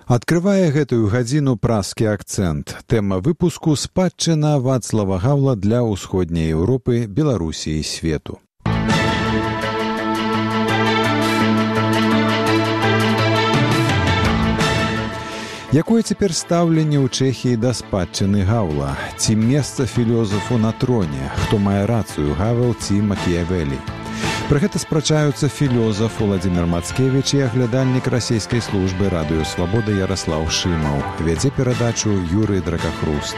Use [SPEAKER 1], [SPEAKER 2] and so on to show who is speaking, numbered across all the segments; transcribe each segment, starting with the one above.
[SPEAKER 1] Адкрывае гэтую гадзіну празкі акцэнт. Тэма выпуску «Спадчына Вацлава Гаўла для ўсходняй Еўропы, Беларусі і свету». Якое цяпер стаўленне ў Чэхіі да спадчыны Гаўла? Ці месца філёзафу на троне? Хто мае рацыю, Гавел ці Макіявелі? Пра гэта спрачаюцца філёзаф Уладзімір Мацкевіч і аглядальнік расійскай службы радыё «Свабода» Яраслаў Шымаў. Вядзе перадачу Юрый Дракахруст.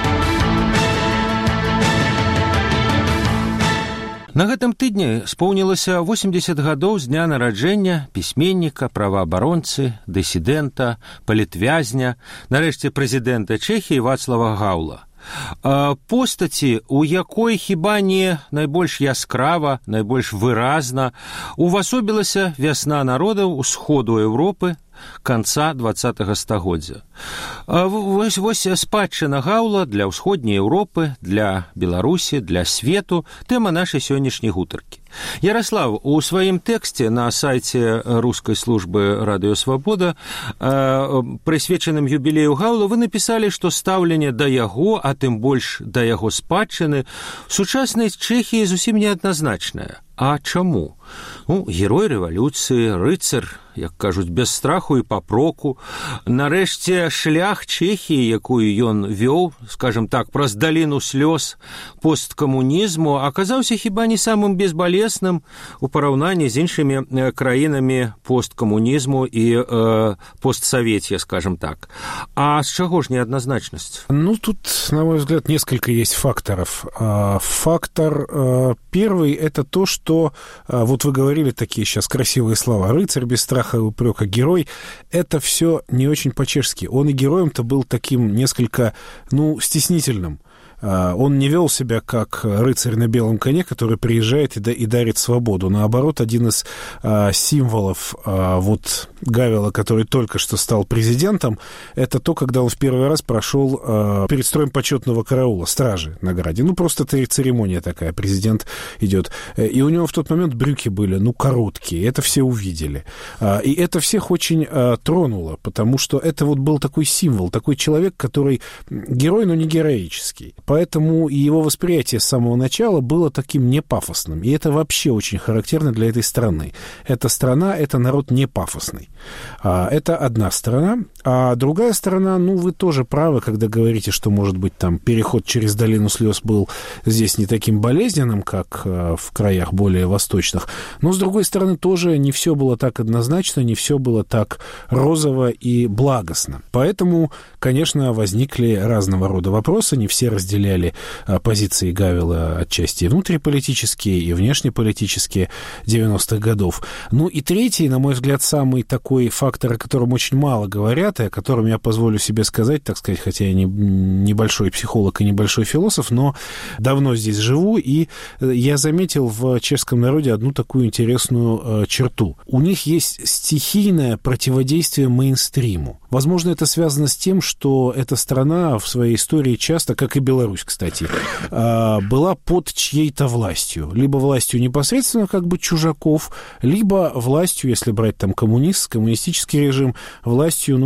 [SPEAKER 2] На гэтым тыдні споўнілася 80 гадоў з дня нараджэння пісьменніка, праваабаронцы, дысідэнта, палітвязня, нарэшце прэзідэнта Чэхіі Вацлава Гаўла. Постаці, у якой хіба не найбольш яскрава, найбольш выразна увасобілася вясна народаў усходу Еўропы канца 20-го стагоддзя. Вось спадчына Гаўла для ўсходняй Еўропы, для Беларусі, для свету — тэма нашай сённяшняй гутаркі. Яраслав, у сваім тэксце на сайце рускай службы радыё «Свабода», прысвечаным юбілею Гаўла, вы напісалі, што стаўленне да яго, а тым больш да яго спадчыны, сучаснай Чэхіі зусім неадназначнае. А чаму? Герой рэвалюцыі, рыцар, як кажуць, без страху і папроку. Нарэшце, шлях Чэхіі, якую ён вёў, скажем так, праз даліну слёз посткамунізму, аказаўся хіба не самым безбалесным у параўнанні з іншымі краінамі посткамунізму і постсаветья, скажем так. А з чаго ж неадназначнасць?
[SPEAKER 3] Тут, на мой взгляд, несколько есть факторов. Фактор первый – это то, что вот вы говорили такие сейчас красивые слова: рыцарь без страха и упрека, герой. Это все не очень по-чешски. Он и героем-то был таким несколько, стеснительным. Он не вел себя как рыцарь на белом коне, который приезжает и дарит свободу. Наоборот, один из символов Гавела, который только что стал президентом, это то, когда он в первый раз прошел перед строем почетного караула, стражи на граде. Просто церемония такая, президент идет. И у него в тот момент брюки были, короткие, это все увидели. И это всех очень тронуло, потому что это был такой символ, такой человек, который герой, но не героический. Поэтому и его восприятие с самого начала было таким непафосным. И это вообще очень характерно для этой страны. Эта страна, это народ не пафосный. Это одна сторона. А другая сторона, вы тоже правы, когда говорите, что, может быть, там переход через долину слез был здесь не таким болезненным, как в краях более восточных. Но, с другой стороны, тоже не все было так однозначно, не все было так розово и благостно. Поэтому, конечно, возникли разного рода вопросы, не все разделяли позиции Гавела отчасти и внутриполитические, и внешнеполитические 90-х годов. И третий, на мой взгляд, самый такой фактор, о котором очень мало говорят, и о котором я позволю себе сказать, так сказать, хотя я небольшой психолог и небольшой философ, но давно здесь живу, и я заметил в чешском народе одну такую интересную черту. У них есть стихийное противодействие мейнстриму. Возможно, это связано с тем, что эта страна в своей истории часто, как и Беларусь, кстати, была под чьей-то властью. Либо властью непосредственно как бы чужаков, либо властью, если брать там коммунистический режим, властью,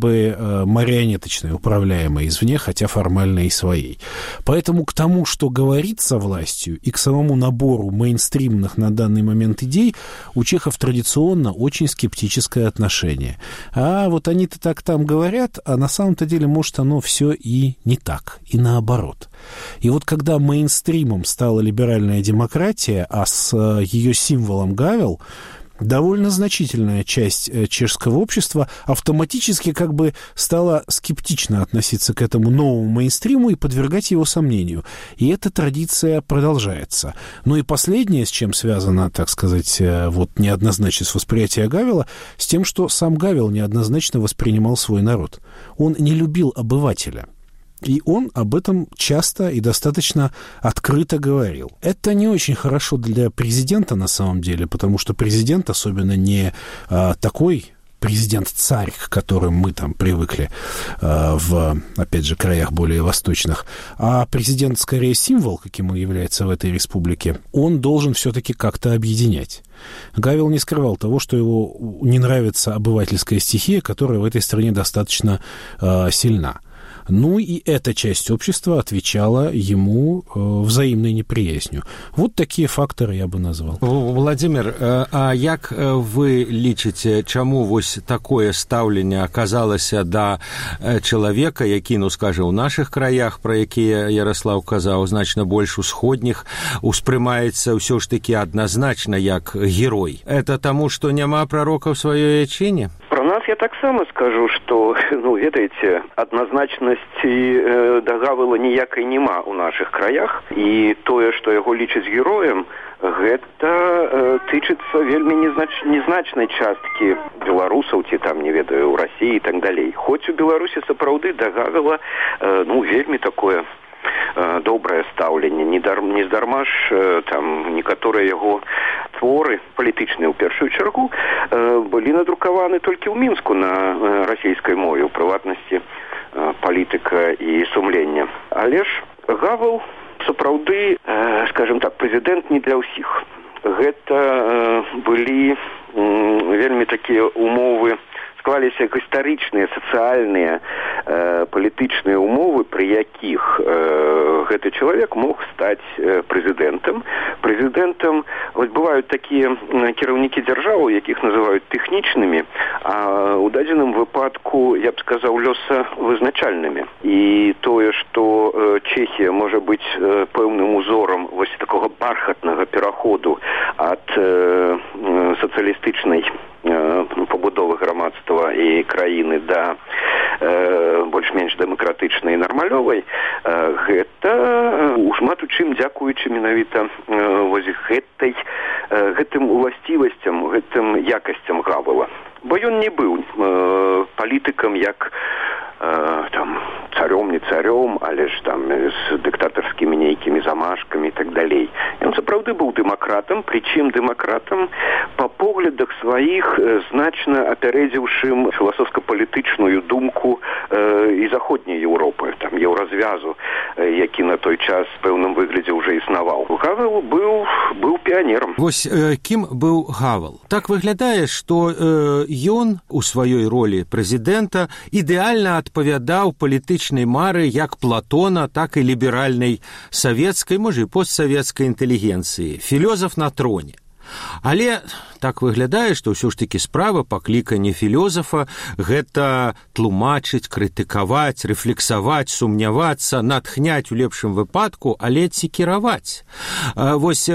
[SPEAKER 3] марионеточной, управляемой извне, хотя формально и своей. Поэтому к тому, что говорится властью, и к самому набору мейнстримных на данный момент идей у чехов традиционно очень скептическое отношение. А вот они-то так там говорят, а на самом-то деле, может, оно все и не так, и наоборот. И вот когда мейнстримом стала либеральная демократия, а с ее символом Гавел, довольно значительная часть чешского общества автоматически как бы стала скептично относиться к этому новому мейнстриму и подвергать его сомнению. И эта традиция продолжается. И последнее, с чем связано, так сказать, неоднозначность восприятия Гавела, с тем, что сам Гавел неоднозначно воспринимал свой народ. Он не любил обывателя. И он об этом часто и достаточно открыто говорил. Это не очень хорошо для президента на самом деле, потому что президент, особенно не такой президент-царь, к которым мы там привыкли в, опять же, краях более восточных, а президент скорее символ, каким он является в этой республике, он должен все-таки как-то объединять. Гавел не скрывал того, что его не нравится обывательская стихия, которая в этой стране достаточно сильна. Ну и эта часть общества отвечала ему взаимной неприязнью. Вот такие факторы я бы назвал.
[SPEAKER 2] Владимир, а як вы лічыце, чаму вось такое стаўленне аказалася да чалавека, які, ну скажа, у нашых краях, пра якія Ярослав казаў, значна больш усходніх, успрымаецца ўсё ж такі адназначна як герой? Это таму, што няма прарока ў сваёй ячыне?
[SPEAKER 4] Про нас я таксама скажу, што, ну, ведаеце, адназначнасці да Гавела ніякай няма ў нашых краях, і тое, што яго лічаць героем, гэта тычыцца вельмі незначнай часткі беларусаў, ці там, не ведаю, у Расіі і так далей. Хоць у Беларусі сапраўды да Гавела, ну, вельмі такое добрае стаўленне. Нездарма ж там некаторыя яго творы палітычныя ў першую чаргу былі надрукаваны толькі ў Мінску на расійскай мове, у прыватнасці палітыка і сумлення. Але ж Гавел сапраўды, скажем так, прэзідэнт не для ўсіх. Гэта былі вельмі такія умовы, склаліся гістарычныя, сацыяльныя, палітычныя умовы, пры якіх гэты чалавек мог стаць прэзідэнтам. Прэзідэнтам, вось бываюць такія кіраўнікі дзяржавы, якіх называюць тэхнічнымі, а ў дадзеным выпадку, я б сказаў, лёсавызначальнымі. І тое, што Чэхія можа быць пэўным узорам вось такога бархатнага пераходу ад сацыялістычнай пабудовы грамадства і краіны да больш-менш дэмакратычнай і нармалёвай, гэта шмат у чым дзякуючы менавіта вось гэтым уласцівасцям, гэтым якасцям Гавела. Бо ён не быў палітыкам як там царём, не царём, але ж там з дыктатарскімі нейкімі замашкамі і так далей. Ён сапраўды быў дэмакратам, прычым дэмакратам па поглядах сваіх значна апярэдзіўшым філасофска-палітычную думку і заходняй Еўропы, там еўразвязу, які на той час в пэўным выглядзе ўжо існаваў. Гавел быў піянерам.
[SPEAKER 2] Вось кім быў Гавел? Так выглядае, што ён у сваёй ролі прэзідэнта ідэальна адпавядаў палітычнай мары як Платона, так і ліберальнай савецкай, можа і постсавецкай інтэлігенцыі. Філёзаф на троне. Але так выглядае, што ўсё ж такі справа паклікання філёзафа гэта тлумачыць, крытыкаваць, рэфлексаваць, сумнявацца, натхняць у лепшым выпадку, але ці кіраваць. Вось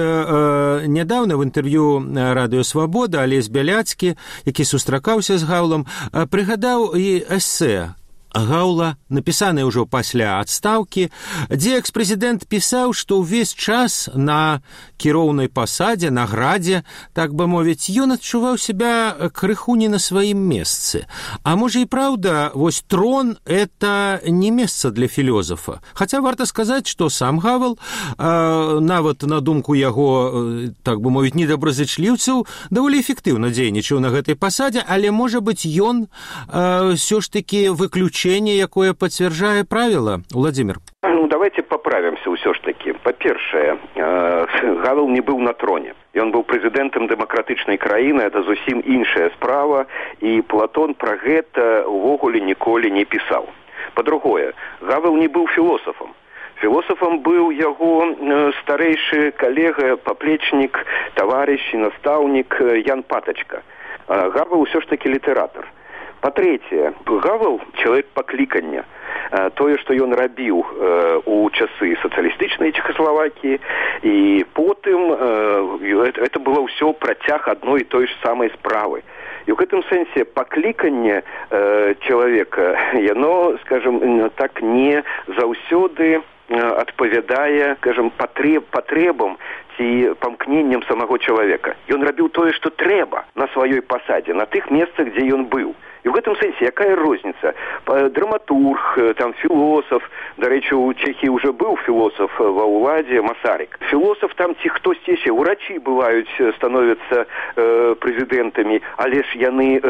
[SPEAKER 2] нядаўна в інтэрв'ю Радыё Свабода Алесь Бяляцкі, які сустракаўся з Гаўлам, прыгадаў і эсэ Гаўла, напісанае ўжо пасля адстаўкі, дзе экс-прэзідэнт пісаў, што ўвесь час на кіроўнай пасадзе, на градзе, так бы мовіць, ён адчуваў себя крыху не на сваім месцы. А можа і праўда, вось трон – это не месца для філёзафа. Хаця варта сказаць, што сам Гавел, нават на думку яго, так бы мовіць, недобразычліўцаў, даволі эфектыўна дзейнічаў на гэтай пасадзе, але, можа быць, ён ўсё ж такі выключэнне, якое пацвярджае правіла. Владимир.
[SPEAKER 4] Ну, давайте поправимся ўсё ж таки. Па-першае, Гавел не быў на троне. Ён быў прэзідэнтам дэмакратычнай краіны, это зусім іншая справа, і Платон пра гэта ўвогуле ніколі не пісаў. Па-другое, Гавел не быў філосафам. Філосафам быў яго старэйшы калега, паплечнік, таварыш і настаўнік Ян Патачка. Гавел ўсё ж таки літаратар. Па-трэцяе, Гавел – чалавек паклікання. Тое, што ён рабіў у часы сацыялістычнай Чэхаславакіі, і потым это было ўсё працяг адной і той ж самай справы. І ў гэтым сэнсе пакліканне чалавека, яно, скажем, так не заўсёды адпавядае, скажем, патрэбам ці памкненням самого чалавека. Ён рабіў тое, што трэба на сваёй пасадзе, на тых месцах, дзе ён быў. І І ў гэтым сэнсе якая розніца? Драматург, там філосаф, дарэчы, у Чехіі ўжо быў філосаф ва ўладзе Масарык. Філосаф там ці хтосьці яшчэ, урачы бываюць, становяцца прэзідэнтамі, але ж яны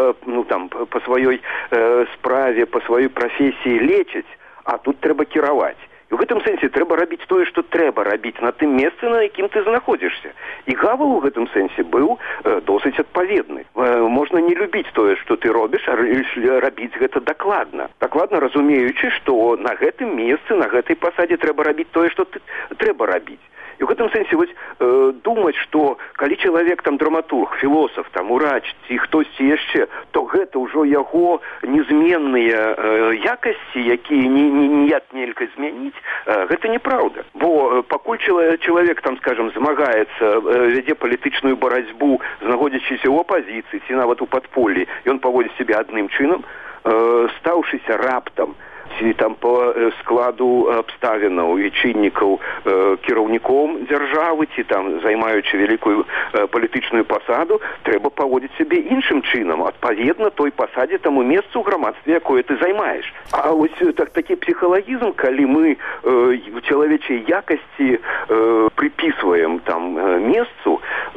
[SPEAKER 4] па сваёй справе, па сваёй прафесіі лечаць, а тут трэба кіраваць. І ў гэтым сэнсе трэба рабіць тое, што трэба рабіць на тым месцы, на якім ты знаходзішся. І Гавел у гэтым сэнсе быў досыць адпаведны. Можна не любіць тое, што ты робіш, а рабіць гэта дакладна. Дакладна разумеючы, што на гэтым месцы, на гэтай пасадзе трэба рабіць тое, што трэба рабіць. І ў гэтым сэнсе думаць, што калі чалавек там драматург, філосаф, там урач ці хтосьці яшчэ, то гэта ўжо яго незменныя якасці, якія ніяк нельга змяніць, гэта неправда. Бо пакуль чалавек там, скажем, змагаецца, вядзе палітычную барацьбу, знаходзячыся ў апазіцыі ці нават у падполлі, ён паводзіць сябе адным чынам, стаўшыся раптам ці там по складу абставінаў і чыннікаў кіраўніком дзяржавы, ці там займаючы вялікую палітычную пасаду, трэба паводзіць сябе іншым чынам, адпаведна той пасадзе, таму месцу ў грамадстве, якое ты займаеш. А вось такі псіхалагізм, калі мы чалавечай якасці прыпісваем там месцу,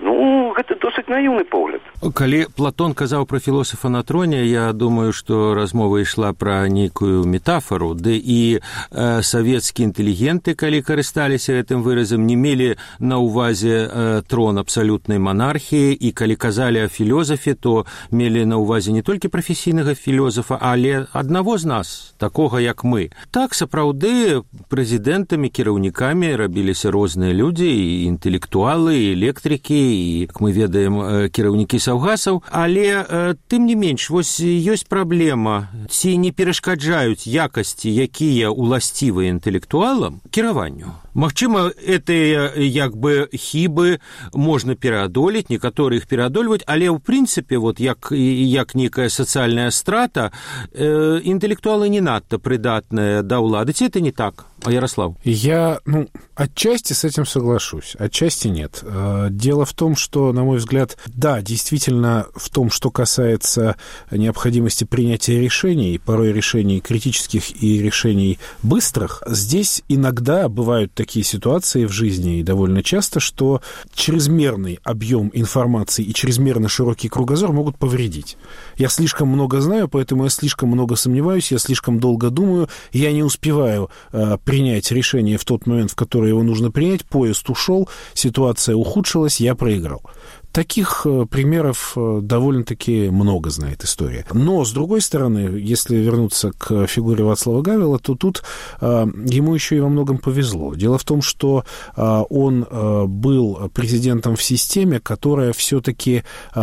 [SPEAKER 4] гэта досыць наіўны погляд.
[SPEAKER 2] Калі Платон казаў пра філосафа на троне, я думаю, што размова ішла пра нейкую метафору, ды і савецкія інтэлігенты, калі карысталіся гэтым выразам, не мелі на ўвазе трон абсалютнай монархіі, і калі казалі о філосафе, то мелі на ўвазе не толькі прафесійнага філосафа, але аднаго з нас, такога як мы. Так, сапраўды, прэзідэнтамі, кіраўнікамі рабіліся розныя людзі, і інтэлектуалы, і электрыкі, і, як мы ведаем, кіраўнікі саўгасаў, але тым не менш, вось ёсць праблема, ці не перашкаджаюць якасці, якія уласцівыя інтэлектуалам, кіраванню. Магчыма, гэтыя як бы хібы можна пераадолець, некаторыя іх пераадольваюць, але ў прынцыпе, вот як нейкая сацыяльная страта, інтэлектуалы не надта прыдатныя да ўлады. Ці это не так? А Ярослав?
[SPEAKER 3] Я, отчасти с этим соглашусь, отчасти нет. Дело в том, что, на мой взгляд, да, действительно, в том, что касается необходимости принятия решений, порой решений критических и решений быстрых, здесь иногда бывают такие ситуации в жизни, и довольно часто, что чрезмерный объем информации и чрезмерно широкий кругозор могут повредить. Я слишком много знаю, поэтому я слишком много сомневаюсь, я слишком долго думаю, я не успеваю принять решение в тот момент, в который его нужно принять, поезд ушел, ситуация ухудшилась, я проиграл. Таких примеров довольно-таки много знает история. Но, с другой стороны, если вернуться к фигуре Вацлава Гавела, то тут ему еще и во многом повезло. Дело в том, что он был президентом в системе, которая все-таки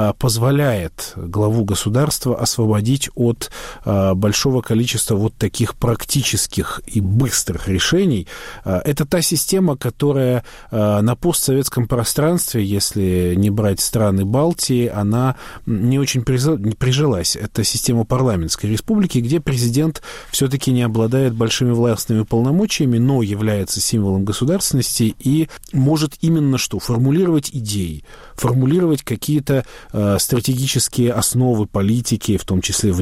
[SPEAKER 3] позволяет главу государства освободить от большого количества вот таких практических и быстрых решений. Это та система, которая на постсоветском пространстве, если не брать страны Балтии, она не очень прижилась. Это система парламентской республики, где президент все-таки не обладает большими властными полномочиями, но является символом государственности и может именно что? Формулировать идеи, формулировать какие-то стратегические основы политики, в том числе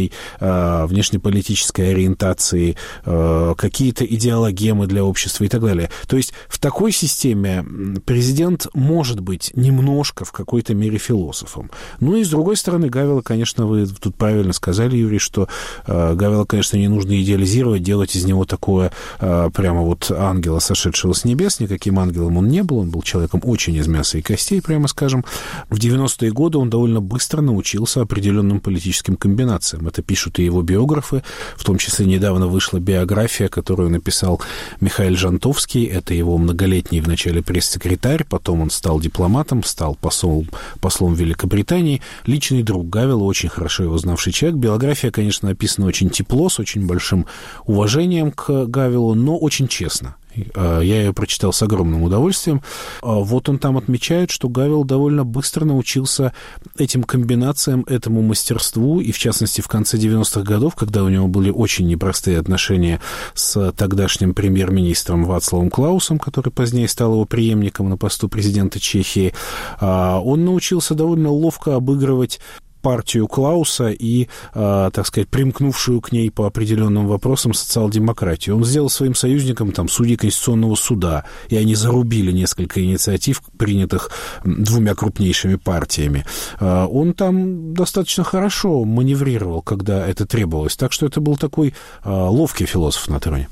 [SPEAKER 3] внешнеполитической ориентации, какие-то идеологемы для общества и так далее. То есть в такой системе президент может быть немножко в какой-то мере философом. Ну и с другой стороны, Гавела, конечно, вы тут правильно сказали, Юрий, что Гавела, конечно, не нужно идеализировать, делать из него такое прямо вот ангела, сошедшего с небес. Никаким ангелом он не был, он был человеком очень из мяса и костей, прямо скажем. В 90-е годы он довольно быстро научился определенным политическим комбинациям. Это пишут и его биографы, в том числе недавно вышла биография, которую написал Михаил Жантовский, это его многолетний вначале пресс-секретарь, потом он стал дипломатом, стал послом Великобритании, личный друг Гавела, очень хорошо его знавший человек. Биография, конечно, написана очень тепло, с очень большим уважением к Гавелу, но очень честно. Я ее прочитал с огромным удовольствием. Вот он там отмечает, что Гавел довольно быстро научился этим комбинациям, этому мастерству, и в частности в конце 90-х годов, когда у него были очень непростые отношения с тогдашним премьер-министром Вацлавом Клаусом, который позднее стал его преемником на посту президента Чехии, он научился довольно ловко обыгрывать партию Клауса и, так сказать, примкнувшую к ней по определенным вопросам социал-демократию. Он сделал своим союзником там судей Конституционного суда, и они зарубили несколько инициатив, принятых двумя крупнейшими партиями. Он там достаточно хорошо маневрировал, когда это требовалось. Так что это был такой ловкий философ на троне.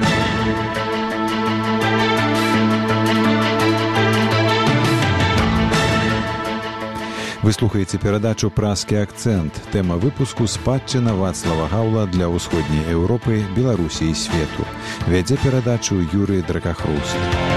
[SPEAKER 1] Вы слухаеце перадачу «Празкі акцэнт». Тэма выпуску «Спадчына Вацлава Гаўла для ўсходняй Еўропы, Беларусі і свету». Вядзе перадачу Юрый Дракахрус.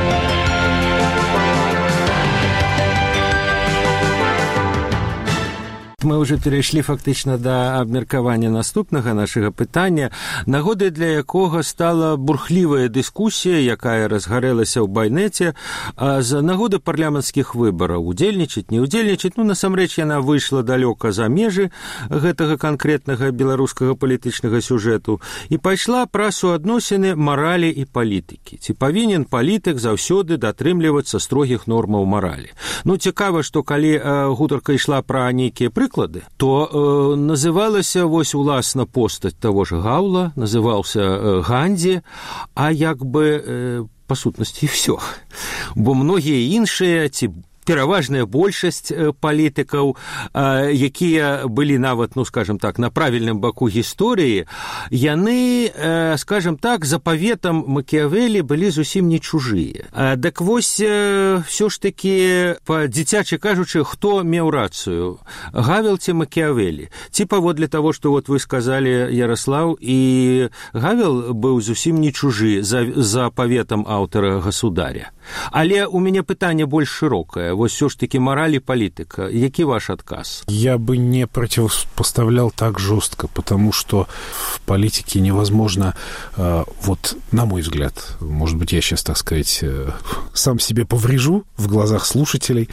[SPEAKER 2] Мы уже перайшлі фактычна да абмеркавання наступнага нашага пытання, нагодай для якога стала бурхлівая дыскусія, якая разгарэлася ў байнеце за нагоды парламенцкіх выбараў. Удзельнічаць, не удзельнічаць, насамрэч яна выйшла далёка за межы гэтага канкрэтнага беларускага палітычнага сюжэту і пайшла пра суадносіны маралі і палітыкі. Ці павінен палітык заўсёды датрымлівацца строгіх нормаў маралі? Цікава, што калі гутарка ішла пра нейкія прыклады, то называлася вось уласна постаць таго ж Гаўла, называўся Гандзі, а як бы па сутнасці ўсё. Бо многія іншыя ці пераважная большасць палітыкаў, якія былі нават, скажем так, на правільным баку гісторыі, яны, скажем так, за паветам Макіявелі былі зусім не чужыя. Дак вось, все ж такі, па-дзіцячы кажучы, хто меў рацыю? Гавел ці Макіявелі? Ці паводле таго, што вот вы сказалі, Ярослаў, і Гавел быў зусім не чужы за паветам аўтара «Государя». Але у мяне пытанне больш шырокае. Вот все ж таки мораль и политика. Який ваш отказ?
[SPEAKER 3] Я бы не противопоставлял так жестко, потому что в политике невозможно, вот на мой взгляд, может быть, я сейчас, так сказать, сам себе поврежу в глазах слушателей,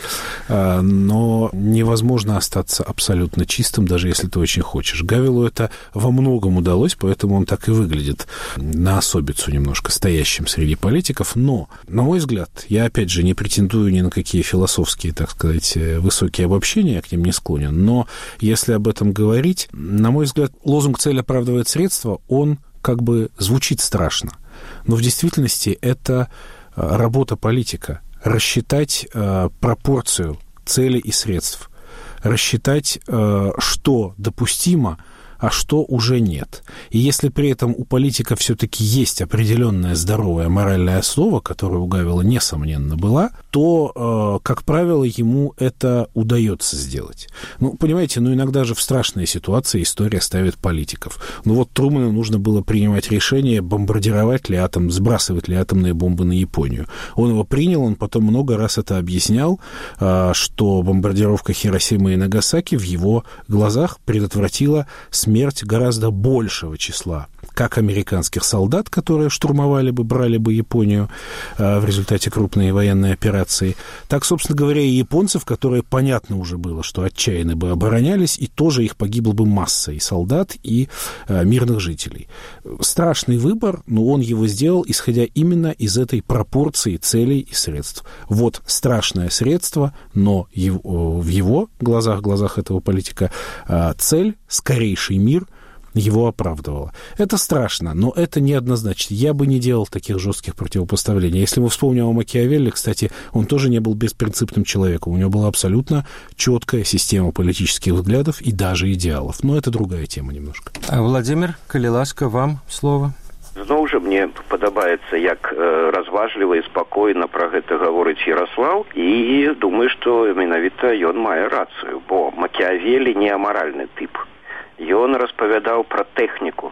[SPEAKER 3] но невозможно остаться абсолютно чистым, даже если ты очень хочешь. Гавелу это во многом удалось, поэтому он так и выглядит на особицу немножко, стоящим среди политиков. Но, на мой взгляд, я, опять же, не претендую ни на какие философские, так сказать, высокие обобщения, я к ним не склонен, но если об этом говорить, на мой взгляд, лозунг «цель оправдывает средства», он как бы звучит страшно, но в действительности это работа политика – рассчитать пропорцию целей и средств, рассчитать, что допустимо, а что уже нет. И если при этом у политика все-таки есть определенная здоровая моральная основа, которая у Гавела, несомненно, была, то, как правило, ему это удается сделать. Понимаете, иногда же в страшные ситуации история ставит политиков. Вот Трумэну нужно было принимать решение, бомбардировать ли атом, сбрасывать ли атомные бомбы на Японию. Он его принял, он потом много раз это объяснял, что бомбардировка Хиросимы и Нагасаки в его глазах предотвратила смерть гораздо большего числа как американских солдат, которые штурмовали бы, брали бы Японию в результате крупной военной операции, так, собственно говоря, и японцев, которые, понятно уже было, что отчаянно бы оборонялись, и тоже их погибло бы масса и солдат, и мирных жителей. Страшный выбор, но он его сделал, исходя именно из этой пропорции целей и средств. Вот страшное средство, но в его глазах этого политика цель, скорейший мир, его оправдывало. Это страшно, но это неоднозначно. Я бы не делал таких жестких противопоставлений. Если мы вспомним о Макиавелли, кстати, он тоже не был беспринципным человеком. У него была абсолютно четкая система политических взглядов и даже идеалов. Но это другая тема немножко.
[SPEAKER 2] А Владимир, калі ласка, вам слово.
[SPEAKER 4] Зноў жа мне падабаецца, як разважліва і спакойна пра гэта гаворыць Ярослаў, і думаю, што менавіта ён мае рацыю, бо Макіавелі не амаральны тып. Ён распавядаў пра тэхніку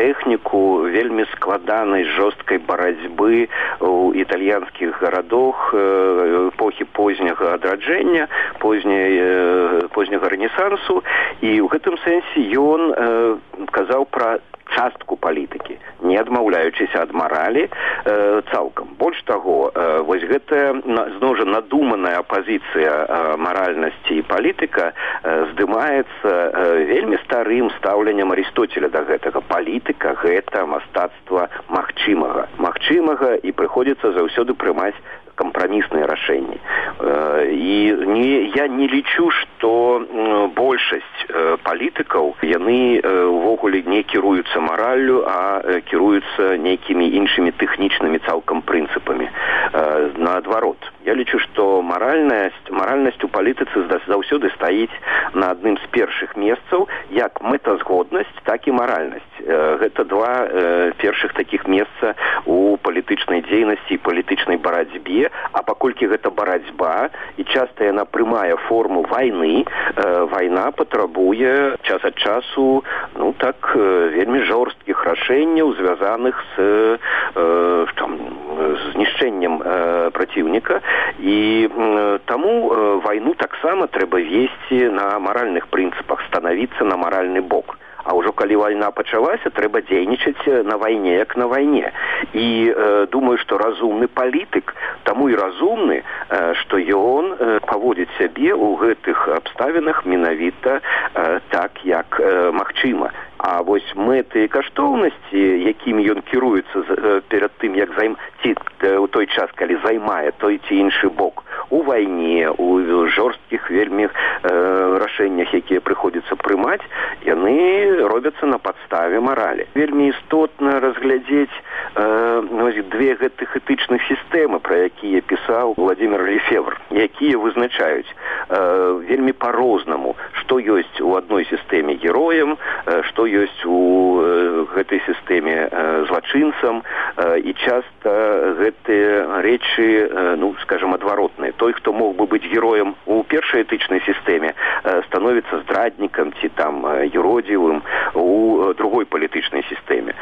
[SPEAKER 4] вельмі складанай жорсткай барацьбы ў італьянскіх гарадах эпохі позняга адраджэння, позняга рэнесансу, і ў гэтым сэнсе ён казаў пра частку палітыкі, не адмаўляючыся ад маралі цалкам. Больш таго, вось гэта зноў жа надуманая апазіцыя маральнасці і палітыка здымаецца вельмі старым стаўленнем Арыстотеля да гэтага. Палітыка – гэта мастацтва магчымага, і прыходзіцца заўсёды прымаць кампрамісныя рашэнні. Я не лічу, што большасць палітыкаў, яны увогуле не кіруюцца мараллю, а кіруюцца нейкімі іншымі тэхнічнымі цалкам прынцыпамі. Наадварот, я лічу, што маральнасць у палітыцы заўсёды стаіць на адным з першых месцаў, як мэтазгоднасць, так і маральнасць. Гэта два першых такіх месца у палітычнай дзейнасці і палітычнай барацьбе, а паколькі гэта барацьба, і часта яна прымае форму вайны, вайна патрабуе час ад часу, вельмі жорсткіх рашэнняў, звязаных з знішчэннем праціўніка, і таму вайну таксама трэба весці на маральных прынцыпах, станавіцца на маральны бок. А ўжо калі вайна пачалася, трэба дзейнічаць на вайне, як на вайне. І думаю, што разумны палітык, таму і разумны, што ён паводзіць сябе ў гэтых абставінах менавіта так, як магчыма. А вось мэты і каштоўнасці, якімі ён кіруецца перад тым, як у той час, калі займае той ці іншы бок, у вайне, у жорсткіх вельмі рашэннях, якія прыходзіцца прымаць, яны робяцца на падставе маралі. Вельмі істотна разглядзець две гэтых этычных сістэмы, пра якія пісаў Владимир Лефевр, якія вызначаюць вельмі па-рознаму, што ёсць у адной сістэме героем, што ёсць у гэтай сістэме злачынцам, і часта гэтыя рэчы, скажем, адваротныя. Той, хто мог бы быць героем у першай этычнай сістэме, становіцца здраднікам ці там юродзівым у другой палітычнай сістэме.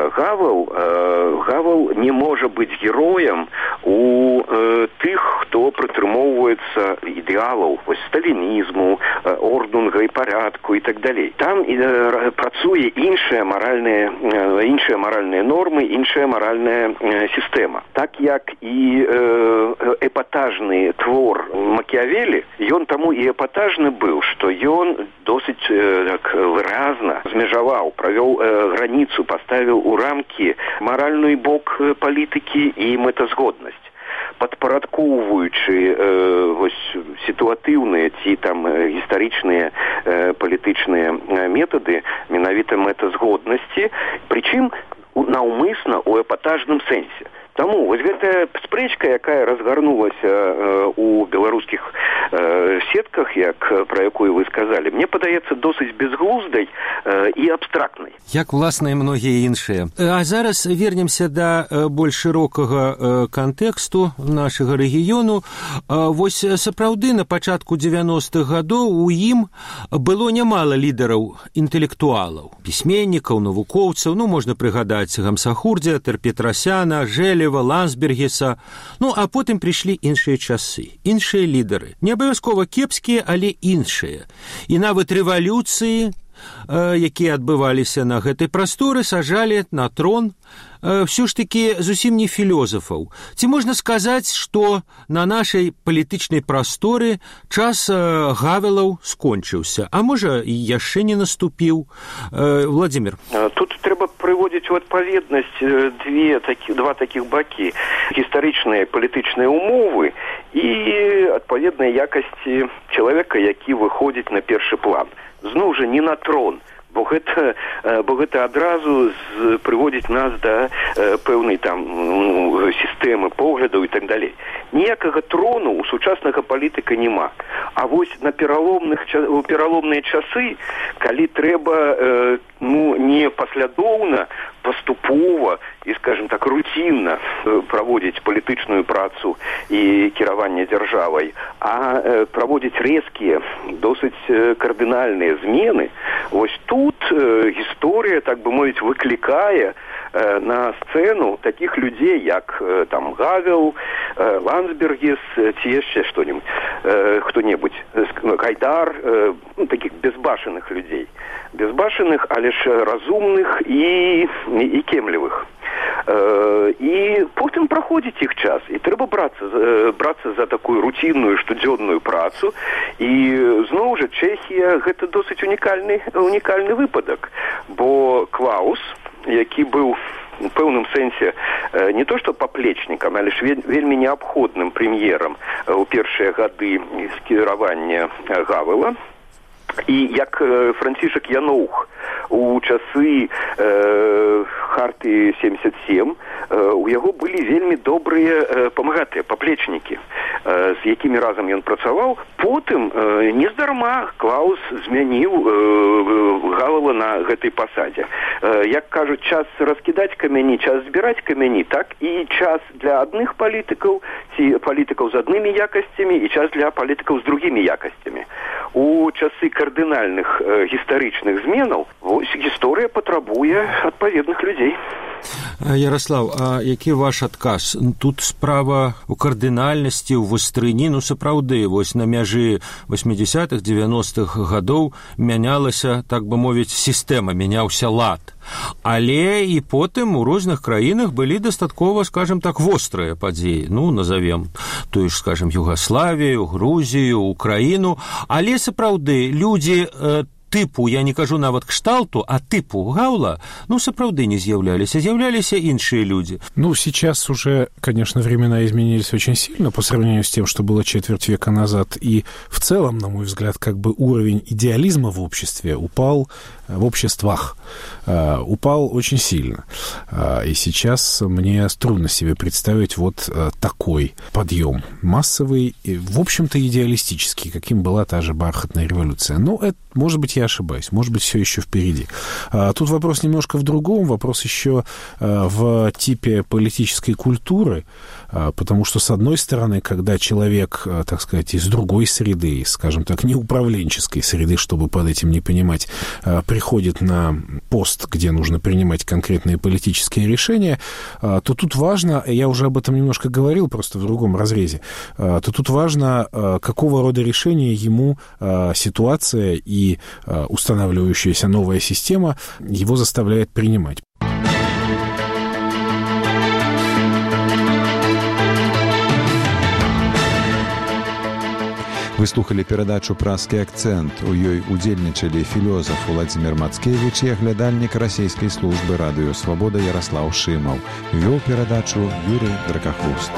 [SPEAKER 4] Гавел не можа быць героем у тых, хто прытрымоўваецца ідэалаў сталінізму, орднунга і парядку і так далей. Там працуе іншыя маральныя нормы, іншая маральная сістэма. Так як і эпатажны твор Макіявелі, ён таму і эпатажны быў, што ён досыць выразна змежаваў, правёў граніцу, паставіў у рамкі маральны бок палітыкі і мэтазгоднасць, падпарадкоўваючы сітуатыўныя ці там гістарычныя палітычныя метады менавіта мэтазгоднасці, прычым наўмысна ў эпатажным сэнсе. Таму вось гэтая спрэчка, якая разгарнулася у беларускіх сетках, пра якую вы сказалі, мне падаецца досыць безглуздай і абстрактнай.
[SPEAKER 2] Як, власна, і многія іншыя. А зараз вернемся да больш шырокага кантэксту нашага рэгіёну. Вось сапраўды на пачатку 90-х гадоў у ім было нямала лідараў інтэлектуалаў, пісьменнікаў, навукоўцаў, можна прыгадаць Гамсахурдзя, Петрасяна, Желева, Лансбергеса. А потым прыйшлі іншыя часы, іншыя лідары. Не абавязкова кепскія, але іншыя. І нават рэвалюцыі, якія адбываліся на гэтай прасторы, сажалі на трон ўсё ж такі зусім не філёзафаў. Ці можна сказаць, што на нашай палітычнай прасторы час Гавелаў скончыўся, а можа і яшчэ не наступіў? Владимир.
[SPEAKER 4] Тут трэба прыводзіць у адпаведнасць два такіх бакі: гістарычныя палітычныя умовы і адпаведныя якасці чалавека, які выходзіць на першы план. Зноў жа не на трон, бо гэта адразу прыводзіць нас да пэўнай там сістэмы поглядаў і так далей. Ніякага трону у сучаснага палітыка няма. А вось на пераломныя часы, калі трэба не паслядоўна, паступова і, скажем так, руцінна праводзіць палітычную працу і кіраванне дзяржавай, а праводзіць рэзкія, досыць кардынальныя змены, вось тут гісторыя, так бы мовіць, выклікае на сцэну таких людзей, як там Гавел, Ландсбергіс ці яшчэ хто-небудзь, Гайдар, таких безбашенных людзей. Безбашенных, але ж разумных і кемлівых. І потым праходзіць іх час, і трэба брацца за такую руцінную штодзённую працу, і зноў жа Чэхія гэта досыць унікальны выпадак, бо Клаус, які быў у пэўным сэнсе не то што паплечнікам, але ж вельмі неабходным прэм'ерам у першыя гады скіравання Гавела, і як Францішак Яноўх у часы Харты 77 у яго былі вельмі добрыя памагатыя, паплечнікі, з якімі разам ён працаваў. Потым нездарма Клаус змяніў Гавела на гэтай пасадзе. Як кажуць, час раскідаць камяні, час збіраць камяні, так і час для адных палітыкаў, ці палітыкаў з аднымі якасцямі, і час для палітыкаў з другімі якасцямі. У часы кардынальных гістарычных зменаў вось гісторыя патрабуе адпаведных людзей.
[SPEAKER 2] Ярослав, а які ваш адказ? Тут справа у кардынальнасці, у вастрыні, сапраўды, вось на мяжы 80-х, 90-х гадоў мянялася, так бы мовіць, сістэма, мяняўся лад. Але і потым у розных краінах былі дастаткова, скажем так, вострыя падзеі. Назовем тую ж, скажем, Югаславію, Грузію, Украіну. Але сапраўды людзі тыпу, я не кажу нават кшталту, а тыпу Гаула, сапраўды не з'яўляліся іншыя люди.
[SPEAKER 3] Сейчас уже, конечно, времена изменились очень сильно по сравнению с тем, что было четверть века назад. И в целом, на мой взгляд, уровень идеализма в обществе упал, в обществах упал очень сильно. И сейчас мне трудно себе представить вот такой подъем массовый, и, в общем-то, идеалистический, каким была та же бархатная революция. Это, может быть, я ошибаюсь, может быть, все еще впереди. Тут вопрос немножко в другом, вопрос еще в типе политической культуры, потому что, с одной стороны, когда человек, так сказать, из другой среды, скажем так, не управленческой среды, чтобы под этим не понимать, приходит на пост, где нужно принимать конкретные политические решения, то тут важно, я уже об этом немножко говорил, просто в другом разрезе, то тут важно, какого рода решения ему ситуация и устанавливающаяся новая система его заставляет принимать.
[SPEAKER 1] Вы слухали перадачу «Празкі акцэнт». У ёй удзельнічалі філёзаф Владзімір Мацкевіч і аглядальнік расійскай службы «Радыё Свабода» Яраслаў Шымаў. Вёў перадачу Юрый Дракахвост.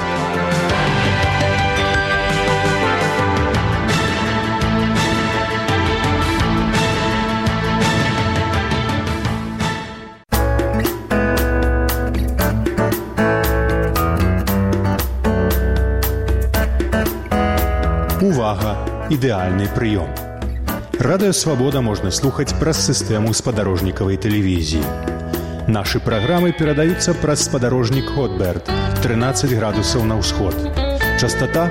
[SPEAKER 5] Увага! Ідэальны прыём. Радыё Свабода можна слухаць праз сістэму спадарожнікавай тэлевізіі. Нашы праграмы перадаюцца праз спадарожнік Хотберд, 13 градусаў на ўсход. Частота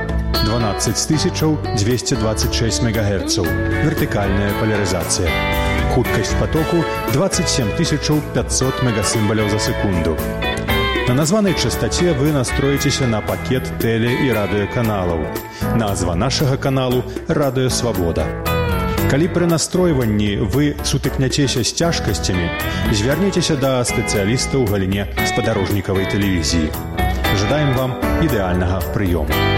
[SPEAKER 5] 12226 МГц. Вертыкальная полярызацыя. Хуткасць потоку 27500 мегасімбаляў за секунду. На названай частоце вы настроіцеся на пакет тэле- і радыёканалаў. Назва нашага каналу «Радыё Свабода». Калі пры настройванні вы сутыкняцеся з цяжкасцямі, звярніцеся да спецыяліста ў галіне спадарожнікавай тэлевізіі. Жадаем вам ідэальнага прыёму.